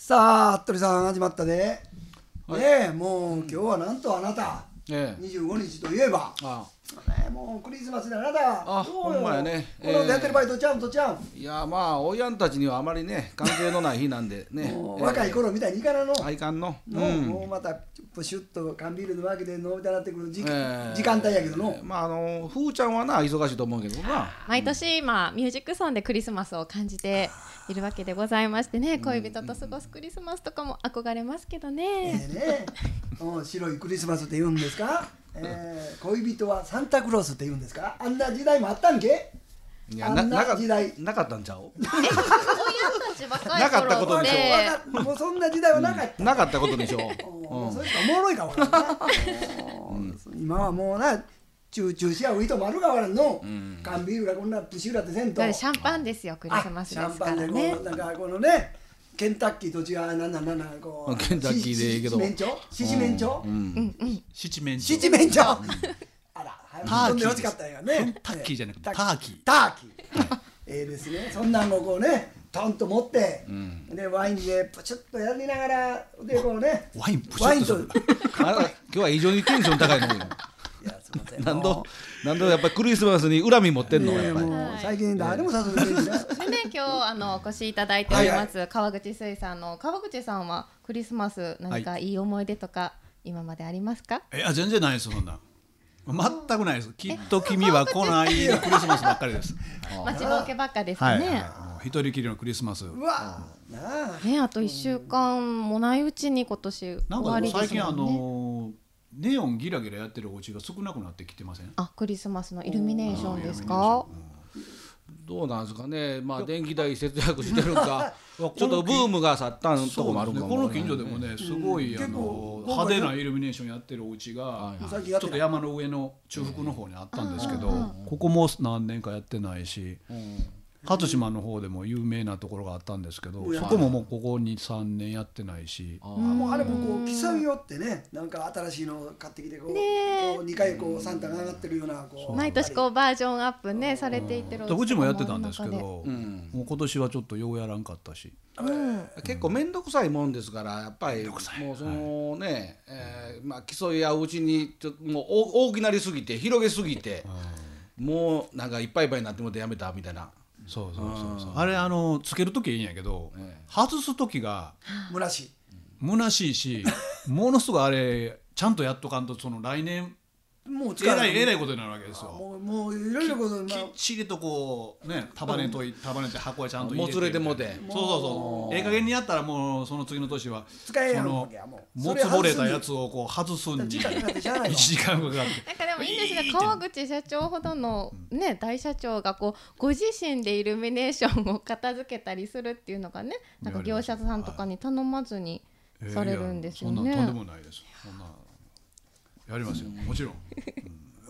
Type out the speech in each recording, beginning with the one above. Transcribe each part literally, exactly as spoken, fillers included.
さあ服部さん始まったで、 はい、 ねえもう今日はなんとあなた、ね、にじゅうごにちといえばあね、もうクリスマスであなたあほんまやね、 このやってる場合とちゃうんとちゃうん、 いやまあおやんたちにはあまりね関係のない日なんでねもう若い頃みたいにいかなの、 あいかんの、 の、 うん、 もうまたプシュッと缶ビールのわけで飲みたなってくる時,、 えー、 時間帯やけどの、 えー、まああのふーちゃんはな忙しいと思うけどな毎年、まあ、ミュージックソンでクリスマスを感じているわけでございましてね、恋人と過ごすクリスマスとかも憧れますけどね、 えー、ねうん白いクリスマスって言うんですか、えー、恋人はサンタクロースって言うんですか、あんな時代もあったんけ、 いやあんな時代な, なかったんちゃうえ、親たち若いなかったこ頃っとでしょてもうそんな時代はなかった、 うん、なかったことでしょう、 うん、それかおもろいかわからんな、うん、今はもうなチューチューし合う人もあるかわからんの、うん、缶ビールがこんなプシューラってせんとシャンパンですよ、クリスマスですからね。 シャンパンでこうなんかこのねケンタッキーと違うなんなんなんなんこうケンタッキーでいいけど七面鳥七面鳥七面鳥あらターキー欲しかったんやね、 タッキーじゃなくてターキーターキーええですね、そんなんをこうねトンと持って、うん、でワインでプチュッとやりながらでこうねワインプチュッとするあ今日は異常にテンション高いのよ何度何度やっぱりクリスマスに恨み持ってんの、やっぱりもう最近誰も誘ってくれるんですね。 でね今日あのお越しいただいております、はいはい、川口水産の川口さんはクリスマス何かいい思い出とか、はい、今までありますか？ いや全然ないです、そんな全くないです。きっと君は来ないクリスマスばっかりです。 待ちぼうけばっかですね、はいはい、もう一人きりのクリスマス。 うわあね、あといっしゅうかんもないうちに今年終わりですもんね。 最近あのネオンギラギラやってるお家が少なくなってきてません？ あ、クリスマスのイルミネーションですか？ どうなんですかね、まあ電気代節約してるかちょっとブームが去ったんとこもあるかも、ね、 この近所でもねすごい、うん、あの派手なイルミネーションやってるお家がちょっと山の上の中腹の方にあったんですけど、ここも何年かやってないし、初島の方でも有名なところがあったんですけど、そこももうここにさんねんやってないし、 あもうあれもこう競いよってね、なんか新しいの買ってきてこう、ね、こうにかいこうサンタが上がってるようなこう毎年こうバージョンアップねされていってる、 うちもやってたんですけど、うん、もう今年はちょっとようやらんかったし、 うん、結構面倒くさいもんですからやっぱりもうそのね、はい、えーまあ、競い合ううちにちょっともう大きなりすぎて広げすぎて、うん、もうなんかいっぱいいっぱいになってもってやめたみたいな。 そうそうそうそう、あれあのつけるときはいいんやけど、ええ、外すときが虚しい虚しいしものすごいあれちゃんとやっとかんとその来年もうえらいえらいことになるわけですよ。 もうもういろいろこと、 まあ、きっちりとこうね束ねと束ねて箱へちゃんと入れてもつれてもて、 そうそうそう、ええ加減にやったらもうその次の年は使えやんそのもつぼれたやつをこう外すんにいちじかんかかってなんかでもいいんですが、川口社長ほどのね大社長がこうご自身でイルミネーションを片付けたりするっていうのがね、なんか業者さんとかに頼まずにされるんですよね。 えー、いやそんなとんでもないです。そんなやりますよ、もちろん、うん、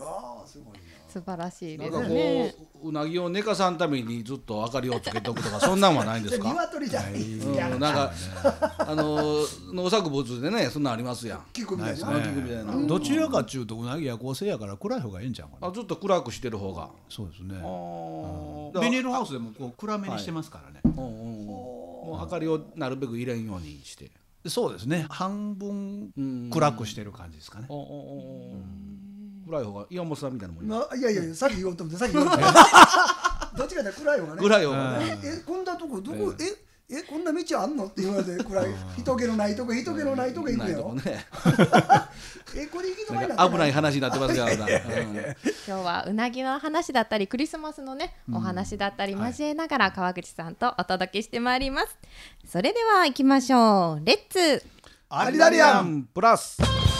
あすごいな、 素晴らしいですね。 なんかこううなぎを寝かさんためにずっと明かりをつけとくとかそんなんはないんですか？ 鶏じゃない、 うん、なんかあの農作物でねそんなんありますやん。 聞くみたいな、 聞くみたいな、 どちらかっていうとうなぎ夜行性やから暗い方がいいんちゃうかな。 あ、ずっと暗くしてる方が。 そうですね。ビニールハウスでもこう暗めにしてますからね、はい、 もう明かりをなるべく入れんようにして。 そうですね、半分暗くしてる感じですかね。 暗い方が岩本さんみたいなもん、 まあ、いやいやいや、さっき言おうと思ってさっき言おうと思ってどっちかって暗い方がね、 暗い方がね、 えこんなとこどこ、ええこんな道あんのって言われて暗い人気のないとこ人気のないとこ行くよ、ね、えこれ行き止まりになって危ない話になってますからな、うん、 今日はうなぎの話だったりクリスマスのねお話だったり交えながら川口さんとお届けしてまいります。それでは行きましょう。レッツアリダリアンプラス。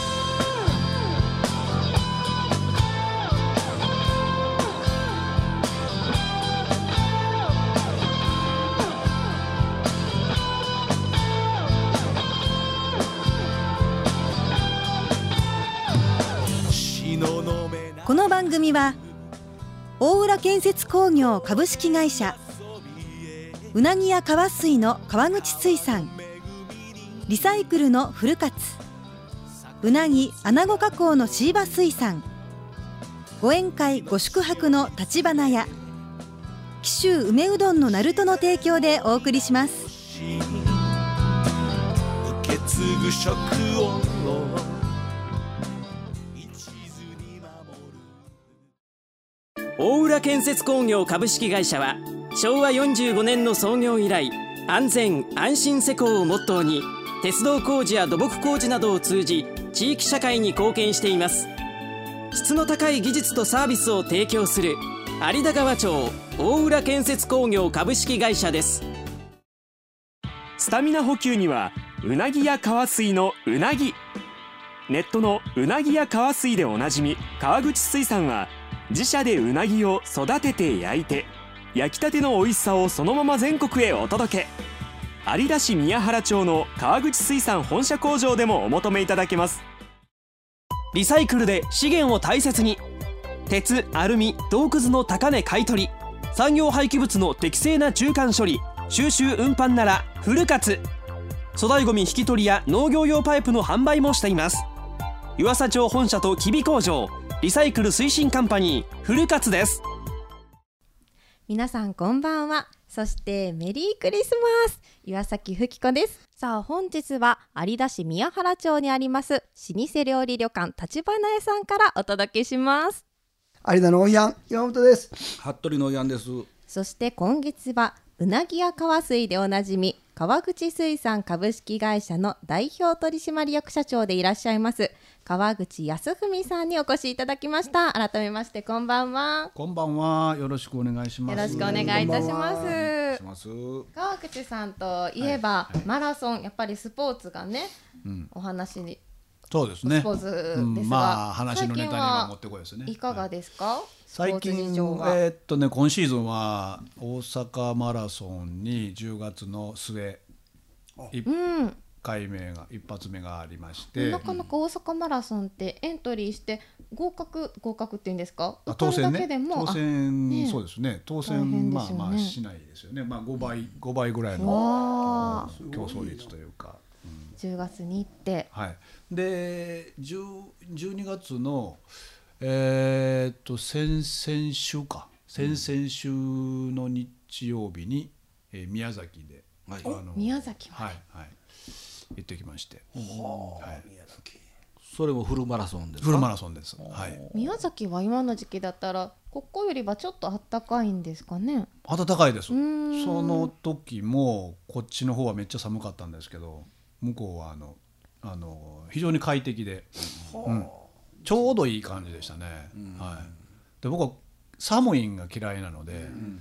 この番組は大浦建設工業株式会社、うなぎや川水の川口水産、リサイクルのフルカツ、うなぎアナゴ加工のシーバ水産、ご宴会ご宿泊の立花屋、紀州梅うどんの鳴門の提供でお送りします。 継ぐ食を大浦建設工業株式会社はしょうわよんじゅうごねんの創業以来、安全安心施工をモットーに鉄道工事や土木工事などを通じ地域社会に貢献しています。質の高い技術とサービスを提供する有田川町大浦建設工業株式会社です。スタミナ補給にはうなぎや川水のうなぎ。ネットのうなぎや川水でおなじみ川口水産は、自社でうなぎを育てて焼いて焼きたての美味しさをそのまま全国へお届け。有田市宮原町の川口水産本社工場でもお求めいただけます。リサイクルで資源を大切に。鉄、アルミ、銅くずの高値買取、産業廃棄物の適正な中間処理、収集運搬ならフルカツ。粗大ごみ引き取りや農業用パイプの販売もしています。湯浅町本社と吉備工場、リサイクル推進カンパニーフルカツです。 皆さんこんばんは。そしてメリークリスマス。岩崎ふき子です。さあ本日は有田市宮原町にあります老舗料理旅館立花屋さんからお届けします。 有田のおいやん山本です。 服部のおいやんです。 そして今月はうなぎや川水でおなじみ川口水産株式会社の代表取締役社長でいらっしゃいます川口康文さんにお越しいただきました。改めましてこんばんは。 こんばんは。よろしくお願いします。 よろしくお願いいたします。 ます川口さんといえば、はいはい、マラソンやっぱりスポーツがね、うん、お話にそうですね。 スポーツですが、うん、 まあ話のネタには持ってこいですね。 いかがですか？はい、 最近えー、っとね今シーズンは大阪マラソンにじゅうがつの末いっかいめが、うん、一発目がありまして、 なかなか大阪マラソンってエントリーして合格合格っていうんですか？ 当選ね。 受かるだけでも当選、ね、そうですね。当選、 ね、 まあまあしないですよね。まあごばいごばいぐらいの競争率というか。 じゅうがつに行って、 はい、でじゅうにがつのえー、っと先々週か先々週の日曜日に、えー、宮崎で、 はい、あの宮崎まで、 はいはい、行ってきまして、 はあ、はい、宮崎それもフルマラソンですか？ フルマラソンです、はい、 宮崎は今の時期だったらここよりはちょっと暖かいんですかね？ 暖かいです。その時もこっちの方はめっちゃ寒かったんですけど、向こうはあのあの非常に快適で、うん、ちょうどいい感じでしたね、うんはい、で僕は寒いんが嫌いなので、うん、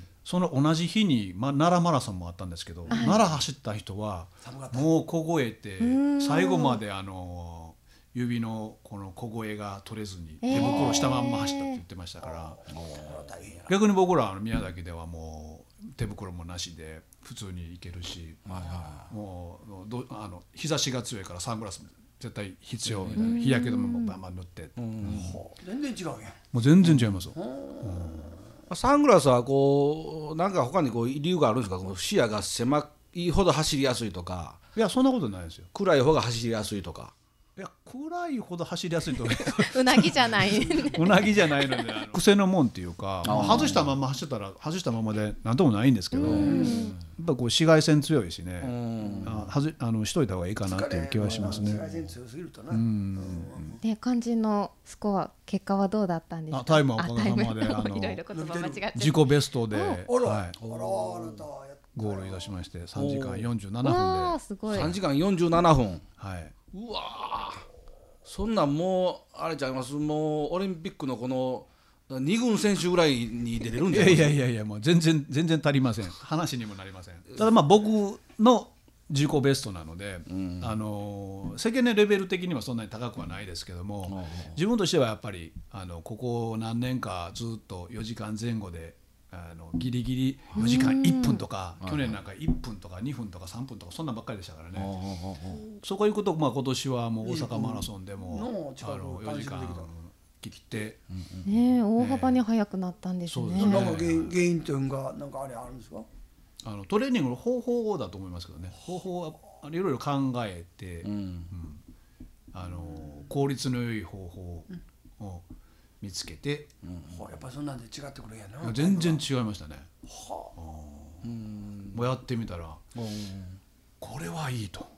その同じ日に、ま、奈良マラソンもあったんですけど、はい、奈良走った人はもう凍えて最後まであの指のこの凍えが取れずに手袋したまんま走ったって言ってましたから、えー、逆に僕らは宮崎ではもう手袋もなしで普通に行けるし、はいはい、もうどあの日差しが強いからサングラスも絶対必要みたいな、日焼け止めもバンバン塗って、うん、 全然違うやん。 もう全然違いますよ、 うん、サングラスはこうなんか他にこう理由があるんですか？この視野が狭いほど走りやすいとか？ いやそんなことないですよ。 暗い方が走りやすいとか？ いや暗いほど走りやすいとうなぎじゃない、 ね、うなぎじゃないのであの癖のもんっていうか外したまま走ってたら外したままでなんともないんですけど、やっぱこう紫外線強いしね、あはずあのしといた方がいいかなっていう気はしますね。 紫外線強すぎるとな。 で肝心のスコア結果はどうだったんですか？ あタイムはおかげさまであの自己ベストで、はい、ゴールいたしましてさんじかんよんじゅうななふんで。 すごい。 さんじかんよんじゅうななふん。 はい。 うわそんなんもうあれちゃいます？もうオリンピックのこのにぐん選手ぐらいに出れるんじゃないですか？ いやいやいやいやもう全然全然足りません。話にもなりません。ただまあ僕の自己ベストなので、うん、あの世間のレベル的にはそんなに高くはないですけども、うん、自分としてはやっぱりあのここ何年かずっとよじかんぜん後であのギリギリよじかんいっぷんとか、去年なんかいっぷんとかにふんとかさんぷんとかそんなんばっかりでしたからね。そういうこと、まあ、今年はもう大阪マラソンでも、うん、あのよじかん切って、 ね、大幅に速くなったんですね。 そうですね。なんか原因、原因というのがなんかあれあるんですか？ あのトレーニングの方法だと思いますけどね。方法はいろいろ考えて、うんうん、あの効率の良い方法を見つけて、 うん、やっぱそんなんで違ってくるんやな。 全然違いましたね。はあ、うんもうやってみたら、うん、これはいいと、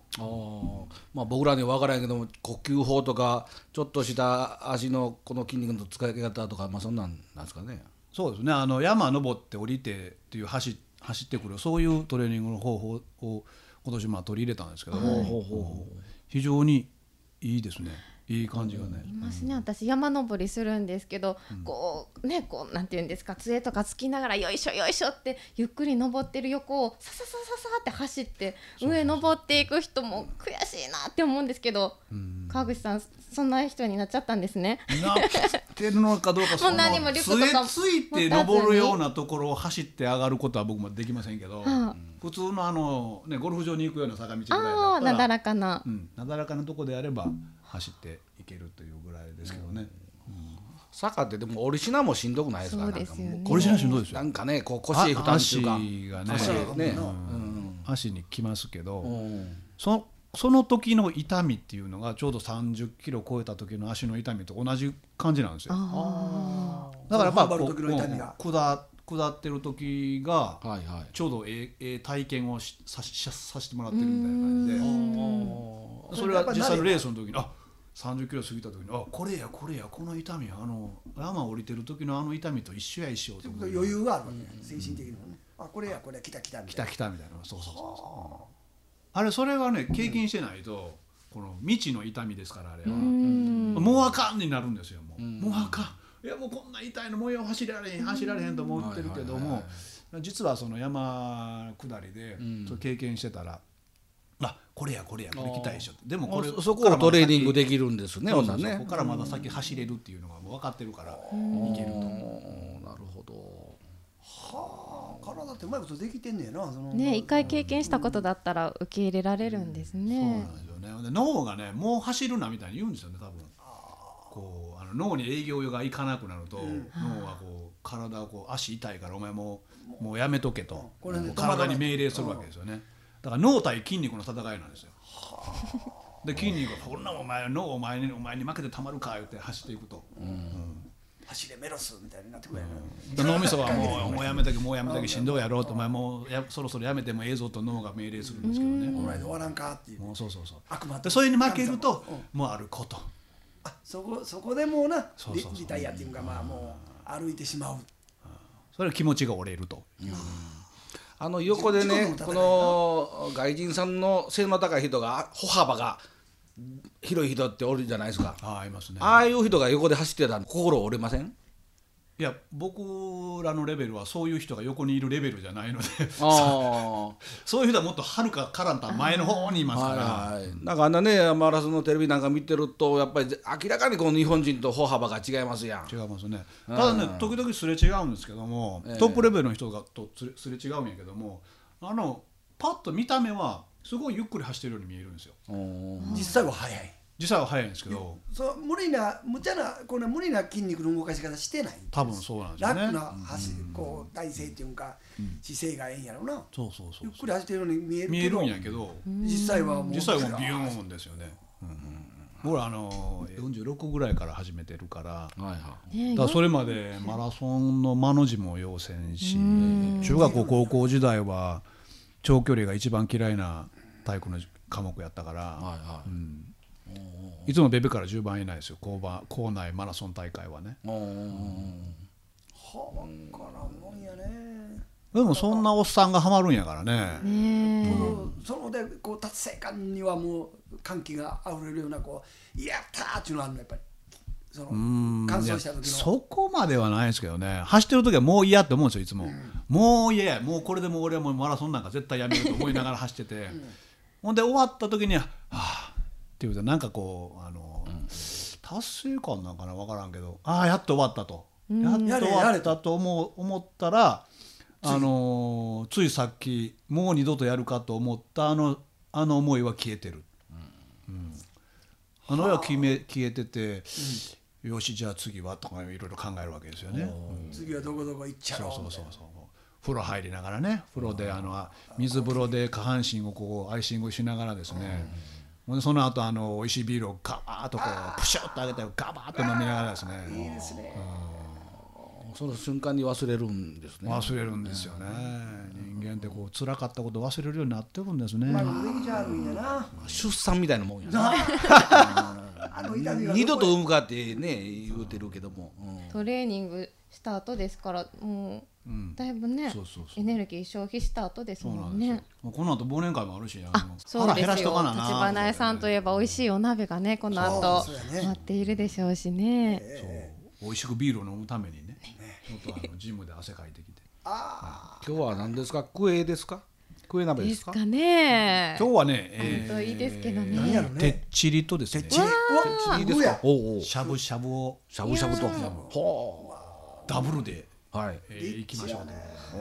あまあ、僕らには分からんけども呼吸法とかちょっとした足のこの筋肉の使い方とか、まあ、そんなんなんですかね。 そうですね、あの山登って降りてっていう走走ってくるそういうトレーニングの方法を今年まあ取り入れたんですけども、はい、非常にいいですね。いい感じがね。 いますね。私山登りするんですけど、うん、こうねこうなんていうんですか、杖とかつきながらよいしょよいしょってゆっくり登ってる横をさささささって走って上登っていく人も悔しいなって思うんですけど、うん、川口さんそんな人になっちゃったんですね。 なってるのかどうかその杖ついて登るようなところを走って上がることは僕もできませんけど、はあ、普通のあの、ね、ゴルフ場に行くような坂道ぐらいだったらあなだらかな、 うん、なだらかなとこであれば走っていけるというぐらいですけどね、うんうん、 坂ってでも折り品もしんどくないですか。 そうですよね。 折り品しんどいですよ。 なんかねこう腰負担っていうか足がね、 足がね、 うん、足にきますけど、そのその時の痛みっていうのがちょうどさんじゅっキロ超えた時の足の痛みと同じ感じなんですよ。 あだからやっぱこう下下ってる時がちょうどええ体験をしさしさせてもらってるみたいな感じで、それが実際のレースの時にあさんじゅっキロ過ぎた時にあこれやこれやこの痛みあの山降りてる時のあの痛みと一緒や一緒と余裕があるわけ、精神的にもね。あこれやこれや来た来たみたいな来た来たみたいな。そうそうそうそう。あれそれはね経験してないとこの未知の痛みですからあれはもうあかんになるんですよ。もうもうあかんいやもうこんな痛いのもう走られへん走られへんと思ってるけども、実はその山下りでそれ経験してたらあこれやこれやこれ来たいでしょ。でもこれそこをトレーニングできるんですね。 そうそうそう、ここからまだ先走れるっていうのがもう分かってるからいけると。 なるほど。 はあ、体ってうまいことできてんねやな。そのね一回経験したことだったら受け入れられるんですね。 そうなんですよね。で脳がねもう走るなみたいに言うんですよね多分。こうあの脳に営業がいかなくなると、うん、脳はこう体がこう足痛いからお前もうもうやめとけと、うん、体に命令するわけですよね。だから脳対筋肉の戦いなんですよ。で筋肉がこんなお前脳お前にお前に負けてたまるか言って走っていくと。うんうん走れメロスみたいになってくるやな、うん、脳みそはもうもうやめたけもうやめたけしんどいやろうとお前もうやそろそろやめてもええぞと脳が命令するんですけどね。 この間終わらんかっていう、 もうそうそうそう悪魔でそれに負けると、うん、もう歩こうとあそこそこでもうなリタイアっていうかまあもう歩いてしまう、 それは気持ちが折れると、うん、 あの横でねこの外人さんの背の高い人が歩幅が広い人っておるじゃないですか。 ああいますね。 ああいう人が横で走ってたら心折れません？ いや僕らのレベルはそういう人が横にいるレベルじゃないのであそういう人はもっとはるかからんと前の方にいますから、 はいはい、なんかあんなねマラソンのテレビなんか見てるとやっぱり明らかにこの日本人と歩幅が違いますやん。 違いますね。ただね時々すれ違うんですけども、えー、トップレベルの人がとすれ違うんやけどもあのパッと見た目はすごいゆっくり走ってるように見えるんですよ。 実際は速い。 実際は速いんですけど、 そう無理な無茶なこの無理な筋肉の動かし方してない。 多分そうなんですよね。 楽な走、うん、こう体勢っていうか、うん、姿勢がええんやろうな。 そうそうそうゆっくり走ってるように見えるけど。 見えるんやけど、 実際はもう実際はビューンですよね。うんうん、僕らあのよんじゅうろくぐらいから始めてるから、はいはい、だからそれまでマラソンの間の字も要せんし、中学校高校時代は長距離が一番嫌いな体育の科目やったから、はいはい、うん、いつもベベからじゅうばん以内ですよ。校校内マラソン大会はね。はあ、分からんもんやね。 でもそんなおっさんがハマるんやからね。 ねそのでこう達成感にはもう歓喜があふれるようなこうやったーっていうのがあるのやっぱり。その完走した時のそこまではないですけどね。走ってる時はもう嫌って思うんですよいつも、うん、もう嫌やもうこれでもう俺はもうマラソンなんか絶対やめると思いながら走ってて、うん、ほんで終わった時にははぁっていうとなんかこうあの、うん、達成感なんかな分からんけどああやっと終わったと、うん、やっと終わったと思う思ったらあのついさっきもう二度とやるかと思ったあのあの思いは消えてる、うんうん、あの絵は消え、消えてて、うん、よしじゃあ次はとかいろいろ考えるわけですよね、 うん、次はどこどこ行っちゃう。 そうそうそうそう風呂入りながらね風呂であの水風呂で下半身をこうアイシングしながらですね、うん、その後あのおいしいビールをガバーッとこうプシュッと上げてガバーッと飲みながらですね。 いいですね。 その瞬間に忘れるんですね。 忘れるんですよね。人間ってこう辛かったことを忘れるようになってるんですね。 まあ上じゃあるんやな。 出産みたいなもんやな。 あの痛みが二度と産むかってね言うてるけども、 うん、トレーニングした後ですからもう、うん、だいぶねそうそうそうエネルギー消費した後ですもんね。 もうこの後忘年会もあるし、 あそうですよ。立花屋さんといえば美味しいお鍋がねこの後待っているでしょうしね。 そう美味しくビールを飲むためにねちょっとあのジムで汗かいてきてあ今日は何ですかクエですかクエ鍋ですかですかね。 今日はね、 えー、いいですけどね。 何やろね。 てっちりとですね。 てっちり。 てっちりですか。 おお。しゃぶしゃぶをしゃぶしゃぶと。 ほう。ダブルで、 はい。 えー、いきましょうね。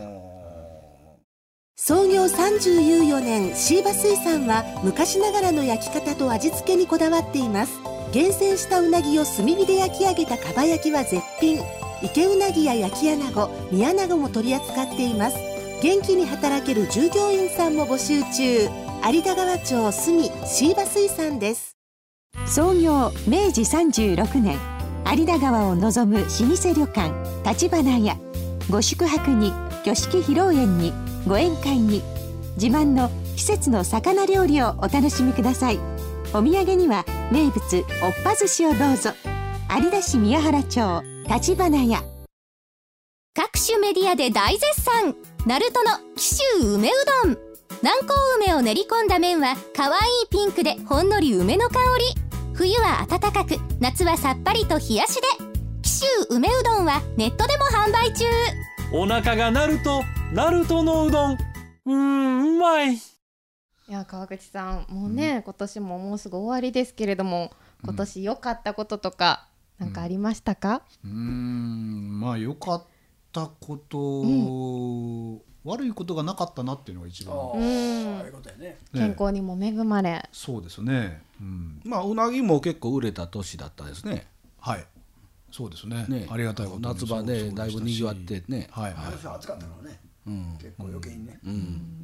創業さんじゅうよねんシーバ水産は昔ながらの焼き方と味付けにこだわっています。厳選したうなぎを炭火で焼き上げたかば焼きは絶品。池うなぎや焼き穴子、煮穴子も取り扱っています。元気に働ける従業員さんも募集中。有田川町住シーバ水産です。創業めいじさんじゅうろくねん、有田川を望む老舗旅館立花屋。ご宿泊に挙式披露宴にご宴会に自慢の季節の魚料理をお楽しみください。お土産には名物おっぱ寿司をどうぞ。有田市宮原町立花屋。 各種メディアで大絶賛、ナルトの紀州梅うどん。南高梅を練り込んだ麺は可愛いピンクでほんのり梅の香り。冬は温かく夏はさっぱりと冷やしで。紀州梅うどんはネットでも販売中。 お腹が鳴るとナルトのうどん、うーんうまい。いや川口さんもうね、うん、今年ももうすぐ終わりですけれども、今年良かったこととか何かありましたか？ うーんまあ良かったこと、うん、悪いことがなかったなっていうのが一番、 うん、健康にも恵まれ、 そうですね、うん、 まあうなぎも結構売れた年だったですね。 はいそうですね、ねありがたいこと夏場でだいぶにぎわってね、 はいはい、暑かったのね、うん、結構余計にね、うんうん、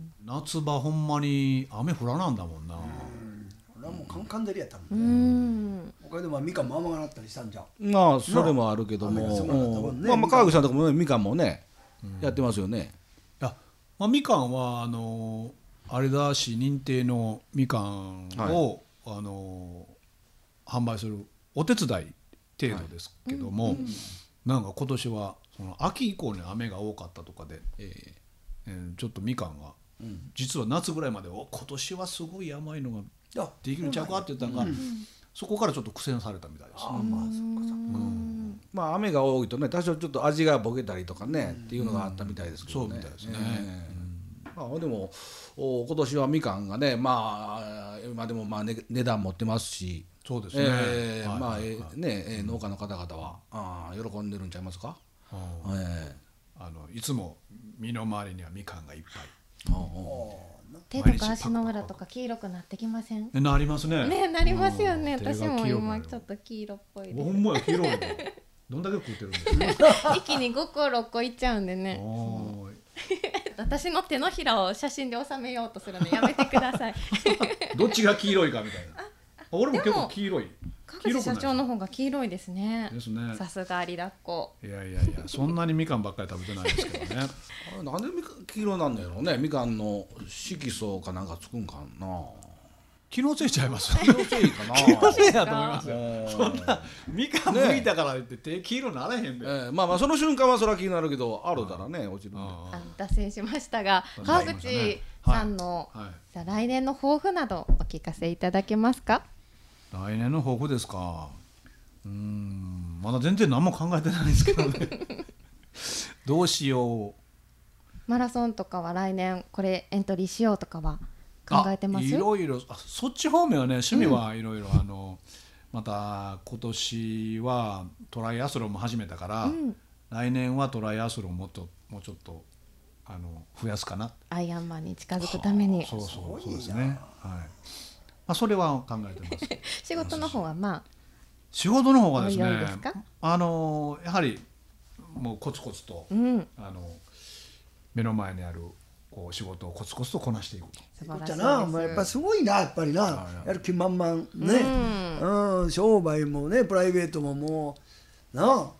夏場ほんまに雨降らなんだもんな。うん俺はもうカンカン照りやったもんね。他でもみかんも甘くなったりしたんじゃん。 まあそれもあるけども、ね、まあまあ川口さんとかもねみかんもね、うん、やってますよね。 いや、まあ、みかんはあの有田市認定のみかんを、はい、あの販売するお手伝い程度ですけども、はいうん、なんか今年はその秋以降に雨が多かったとかで、えーえー、ちょっとみかんが、うん、実は夏ぐらいまでお今年はすごい甘いのができるんちゃうかって言ったのが、うん、そこからちょっと苦戦されたみたいです。あまあそっかそっか、 うんまあ雨が多いとね多少ちょっと味がぼけたりとかね、うん、っていうのがあったみたいですけどね。そうみたいですね、えーうんまあ、でも今年はみかんがねまあ今でもまあ、ね、値段持ってますしそうですね、 えーはいまあえーねえー、農家の方々はあ喜んでるんちゃいますか。あ、 えー、あのいつも身の回りにはみかんがいっぱい。 手とか足の裏とか黄色くなってきません？ なりますね。 ねなりますよね。私も今ちょっと黄色っぽいです。 ほんまや黄色いの。どんだけ食ってるんですか？ 一気にごころっこいっちゃうんでね。私の手のひらを写真で収めようとするのやめてください。 どっちが黄色いかみたいな。俺も結構黄色い。 川口社長の方が黄色いですね。 ですね。 さすが有田っ子。 いやいやいや、そんなにみかんばっかり食べてないですけどね。 あれなんでみかん黄色なんだろうね。みかんの色素かなんかつくんかな。 気のせいちゃいます。 気のせいかな。 気のせいだと思いますよ。そんなみかん剥いたから言って手黄色ならへんで。えー、まあまあその瞬間はそれは気になるけど、あるだらね落ちるんで。 あ脱線しましたが、川口さんの、はいはい、じゃあ来年の抱負などお聞かせいただけますか。 来年の抱負ですか。うーんまだ全然何も考えてないんですけどね。どうしよう。 マラソンとかは来年これエントリーしようとかは考えてます？ いろいろあそっち方面はね趣味はいろいろあのまた今年はトライアスロンも始めたから、うん、来年はトライアスロンもっともうちょっとあの増やすかな。 アイアンマンに近づくために。 そうそうそうですね。はい。まあ、それは考えてます。 仕事の方はまあ仕事の方がですねあのやはりもうコツコツと、うん、あの目の前にあるこう仕事をコツコツとこなしていくと。 素晴らしいです。な、まあ、やっぱすごいなやっぱりなやる気満々ね、うんうん、商売もねプライベートももうな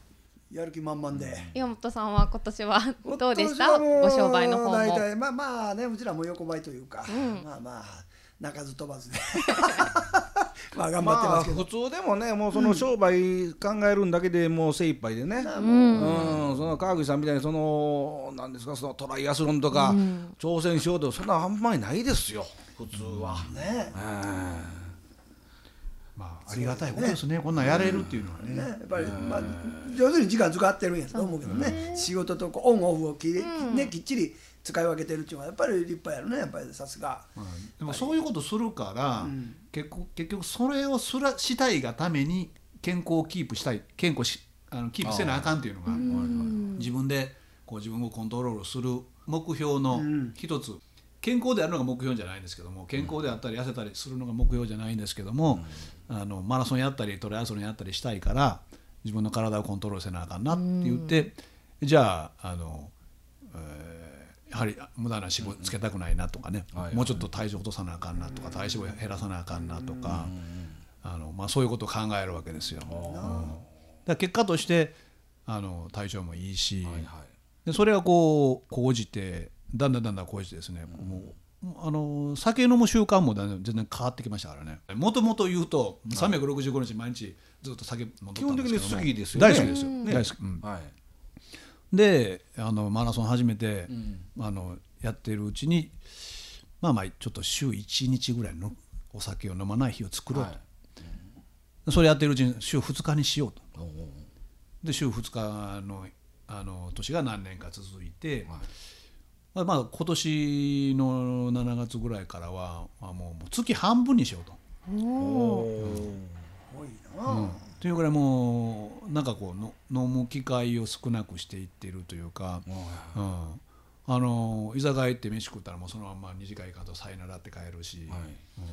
やる気満々で。 岩本さんは今年はどうでした？ご商売の方も。 大体まあまあね、うちらも横ばいというか、うん、まあまあ鳴かず飛ばずでまあ頑張ってますけど、 まあ、普通でもね、もうその商売考えるんだけでもう精一杯でね、うん、うん、その川口さんみたいにそのなんですか、そのトライアスロンとか、うん、挑戦しようとそんなあんまりないですよ普通は、うん、ね、 まあ、ありがたいことですね、こんなんやれるっていうのはね、 ね、やっぱり、まあ、上手に時間使ってるんやと思うけどね、仕事とこうオンオフをき、ね、きっちり使い分けてるっていうのはやっぱり立派やろね、やっぱりさすが、 うん、でもそういうことするから、うん、結構結局それをすらしたいがために健康をキープしたい、健康しあのキープせなあかんっていうのが、自分でこう自分をコントロールする目標の一つ、うん、健康であるのが目標じゃないんですけども、健康であったり痩せたりするのが目標じゃないんですけども、うん、あのマラソンやったりトライアスロンやったりしたいから自分の体をコントロールせなあかんなって言って、うん、じゃあ、あの、えーやはり無駄な脂肪つけたくないなとかね、うんうん、もうちょっと体重落とさなあかんなとか、体脂肪減らさなあかんなとか、うん、あのまあ、そういうことを考えるわけですよ、うん、だから結果としてあの体調もいいし、はいはい、でそれがこう講じてだんだんだんだん講じてですね、うん、もうあの酒飲む習慣も全然変わってきましたからね。もともと言うとさんびゃくろくじゅうごにち毎日ずっと酒飲んでたんですけども、基本的に好きですよね、大好きですよ、ね、大好き、うん、はい。であのマラソン始めて、うん、あのやってるうちにまあまあちょっと週いちにちぐらいのお酒を飲まない日を作ろうと、はい、うん、それやってるうちに週ふつかにしようと、うん、で週ふつか の, あの年が何年か続いて、はい、まあ、今年のしちがつぐらいからは、まあ、もう月半分にしようと。おー、うん、多いな、うん、というぐらいもうなんかこうの飲む機会を少なくしていっているというか、うん、あの居酒屋行って飯食ったらもうそのままにじかん行かんとさよならって帰るし、はい、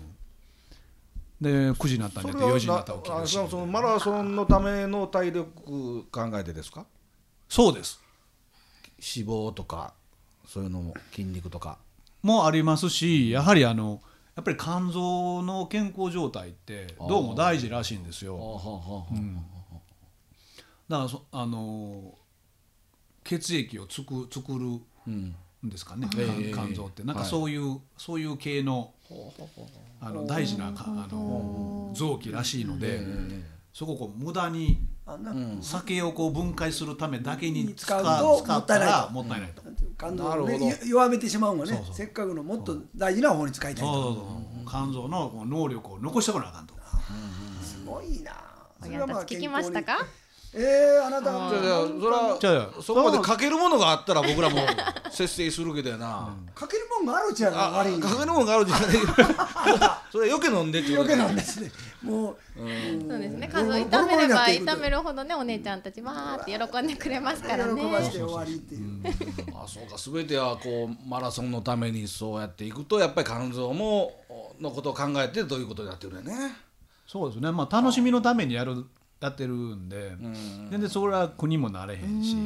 うん、でくじになったんでよじになったら起きるし、 そのマラソンのための体力考えてですか？ そうです。 脂肪とかそういうのも筋肉とかもありますし、やはりあのやっぱり肝臓の健康状態ってどうも大事らしいんですよ。うん、だからそあの血液をつく作るんですかね、うん、肝臓ってなんかそういう、はい、そういう系の、あの大事なあの臓器らしいので、そこをこう無駄に酒をこう分解するためだけに使うと使ったらもったいないと。 肝臓を、ね、弱めてしまうのね。そうそう、せっかくのもっと大事な方に使いたいと。そうそうそう、 肝臓の能力を残してこなあかんと。 すごいな。 親たち聞きましたか？ えー、あなたはそらそこまでかけるものがあったら僕らも節制するけどやな、 うん、かけるもんがあるじゃん、 かけるもんがあるじゃんそれ余計飲んでって余計飲んですね、もう、 うん、そうですね、数を炒めれば炒めるほどね、お姉ちゃんたちわーって喜んでくれますからね、 喜ばして終わりっていう、うん、 あ、そうか、全てはこうマラソンのためにそうやっていくとやっぱり肝臓ものことを考えてどういうことになってるよね。 そうですね、まあ楽しみのためにやるやってるんで、うん、全然それは国もなれへんし、うん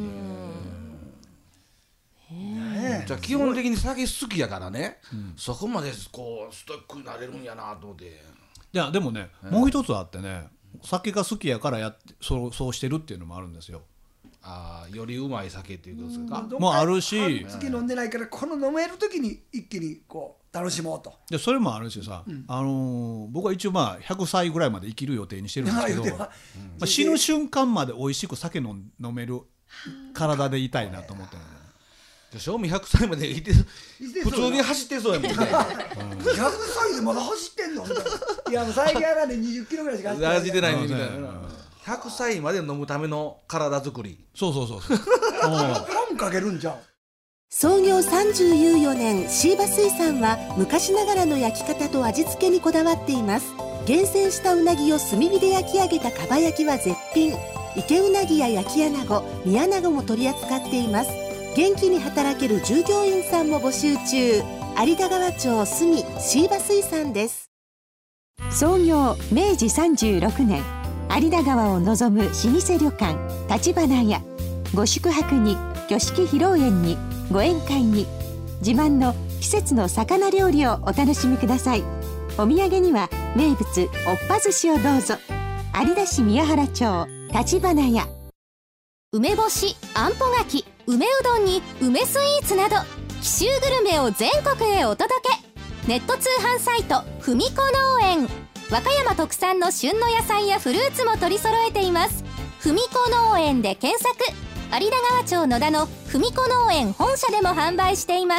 ね、じゃあ基本的に酒好きやからね、うん、そこまでこうストイックになれるんやなと思って。いやでもね、もう一つあってね、酒が好きやからやってそう、そうしてるっていうのもあるんですよ。 あ、よりうまい酒っていうことですか。 もうあるし、 月飲んでないからこの飲める時に一気にこう楽しもうと。 でそれもあるしさ、うん、あのー、僕は一応まあひゃくさいぐらいまで生きる予定にしてるんですけど、まあ、死ぬ瞬間まで美味しく酒飲める体でいたいなと思ってるんで。正味ひゃくさいまでいて普通に走ってそうやもんねひゃくさいでまだ走ってんのいやもう最近はねにじゅっキロぐらいしか走ってないみたいな。ひゃくさいまで飲むための体作り。 そうそうそうそう。 本かけるんじゃん。 創業さんじゅうよねん、椎葉水産は昔ながらの焼き方と味付けにこだわっています。厳選したうなぎを炭火で焼き上げたかば焼きは絶品。池うなぎや焼き穴子、煮穴子も取り扱っています。元気に働ける従業員さんも募集中。有田川町住椎葉水産です。 創業めいじさんじゅうろくねん、有田川を望む老舗旅館立花屋。ご宿泊に、挙式披露宴に、ご宴会に、自慢の季節の魚料理をお楽しみください。お土産には名物おっぱ寿司をどうぞ。有田市宮原町立花屋。 梅干し、あんぽ柿、梅うどんに梅スイーツなど紀州グルメを全国へお届け。ネット通販サイトふみこ農園、和歌山特産の旬の野菜やフルーツも取り揃えています。ふみこ農園で検索。有田川町野田のふみこ農園本社でも販売しています。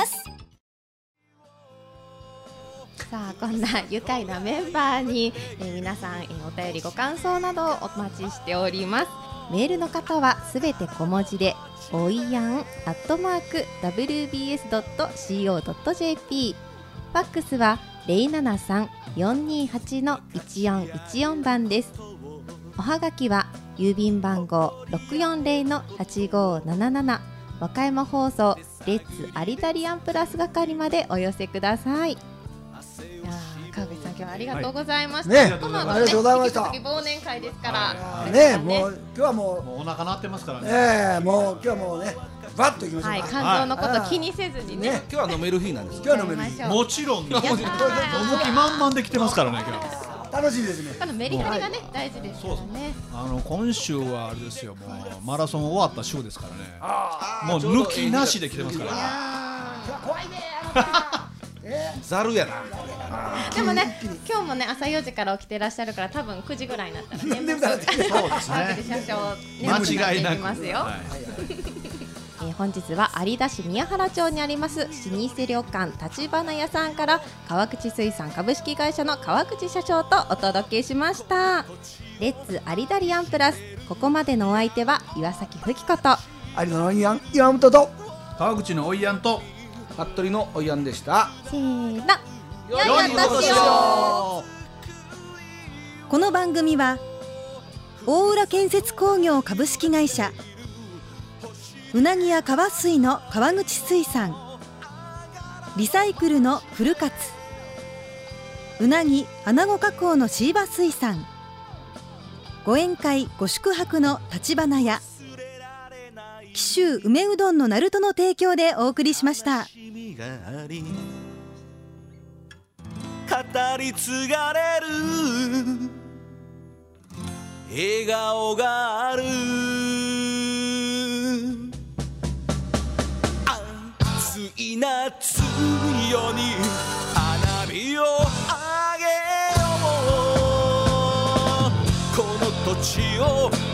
さあこんな愉快なメンバーに、えー、皆さん、えー、お便りご感想などをお待ちしております。メールの方はすべて小文字でおいやんアットマーク ダブリュービーエスドットシーオードットジェーピー、 ファックスは ゼロななさん よんにはち のいちよんいちよん 番です。おはがきは郵便番号 ろくよんゼロ のはちごーなななな 和歌山放送レッツアリタリアンプラス係までお寄せください。いや川口さん、今日はありがとうございました。 ね、 この後ありがとうございました。 引き続き忘年会ですからね、もう今日はもうもうお腹鳴ってますからね。 ね、もう今日はもうねバッといきましょう。 はい、肝臓のこと気にせずにね。 今日は飲める日なんです。 今日は飲める日。 もちろん飲む気満々で来てますからね。今日楽しいですね。 あのメリハリがね大事ですからね。 あの今週はあれですよ、もうマラソン終わった週ですからね。もう抜きなしで来てますから。 怖いね。 ざるやな。 でもね、今日もね朝よじから起きてらっしゃるから多分くじぐらいになったらね。 そうですね。 間違いなくますよ。えー、本日は有田市宮原町にあります老舗旅館立花屋さんから川口水産株式会社の川口社長とお届けしました。レッツアリダリアンプラス、ここまでのお相手は岩崎ふきこと有田の岩本と川口のおいやんと服部のおいやんでした。 せーの、よいお年を。 この番組は大浦建設工業株式会社、うなぎや川水の川口水産、リサイクルのフルカツ、うなぎあなご加工のシーバ水産、ご宴会ご宿泊の立花屋、紀州梅うどんのなるとの提供でお送りしました。 語り継がれる笑顔がある、暑い夏夜に花火をあげよう、この土地を